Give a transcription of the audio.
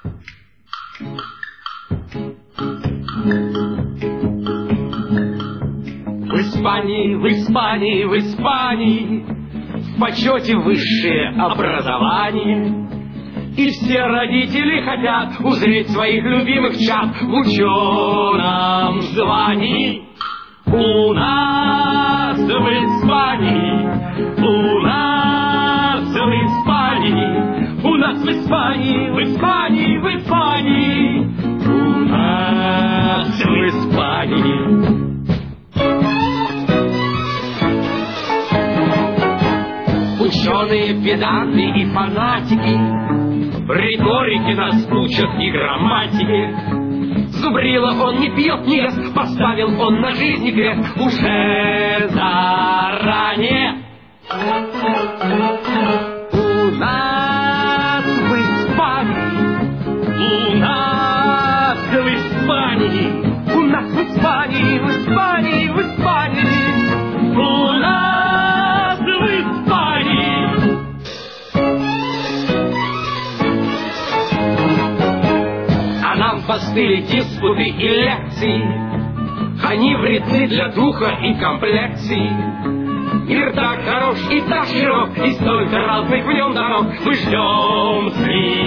В Испании, в Испании, в Испании в почете высшее образование. И все родители хотят узреть своих любимых чад в ученом звании. У нас в Испании, у нас в Испании, у нас в Испании, в Испании, в Испании, у нас в Испании. Ученые, педанты и фанатики риторики нас учат и грамматике. Зубрила он не пьет, не ест, поставил он на жизни крест уже заранее. У нас в Испании, у нас в Испании, у нас в Испании, в Испании, в Испании, у нас в Испании. А нам постыли диспуты и лекции, они вредны для духа и комплекции. Мир так хорош и так широк, и столько разных в нем дорог. Мы ждем